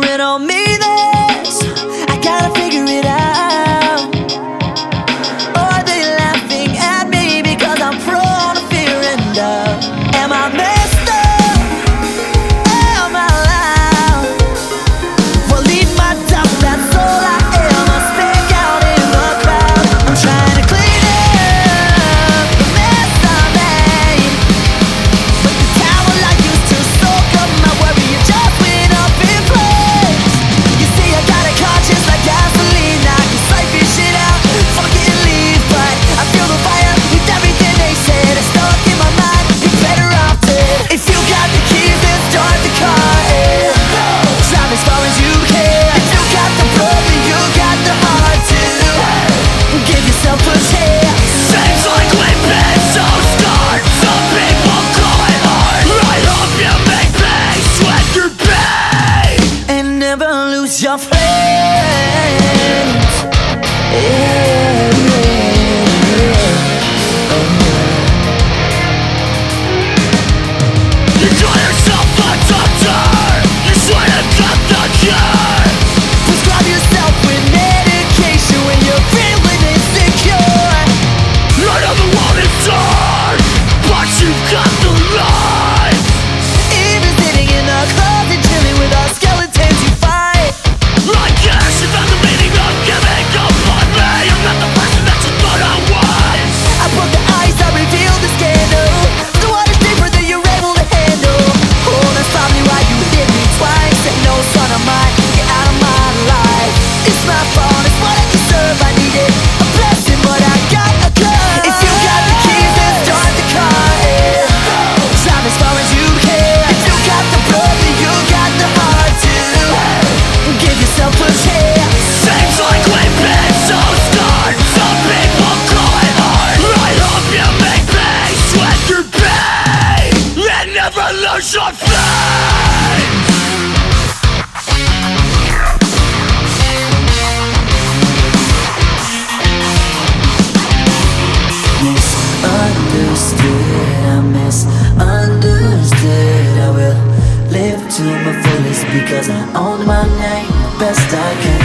blaming on me this. I gotta figure it out. Or are they laughing at me because I'm prone to fear and doubt? Am I messed up? Am I loud? Well, leave my doubt, that's all I am. I speak out in the crowd. I'm trying to clean up the mess I made, but the towel I used to soak up my worry, it just went up in flames. You see, I got a conscience like gasoline. I can siphon this shit out, fuck it and leave, but I feel the fire with everything they said. It's stuck in my mind, you're better off dead. If you got the keys, then start the car and drive as far as you can. If you got the blood, then you got the heart to give yourself a chance. Seems like we've been so scarred. Some people call it art. I hope you make peace with your pain And never lose your friends. You call yourself a doctor. You swear to got the cure. Prescribe yourself with medication when you're feeling insecure. I know the world is dark, but you've got the light. Even sitting in a closet chilling with our skeletons you fight. I guess you found the meaning of giving up on me. I'm not the person that you thought I was. I broke the ice, I revealed the scandal. The water's deeper than you're able to handle. Oh, that's probably why you hit me twice. Ain't no son of mine, get out of my life. It's my fault, it's what I deserve. I needed a blessing, but I got a curse. If you got the keys, then start the car and drive as far as you can. If you got the blood, then you got the heart to give yourself a chance. Seems like we've been so scarred. Some people call it art. I hope you make peace with your pain and never lose your faith. Misunderstood, I misunderstood. I will live to my fullest because I own my name the best I can.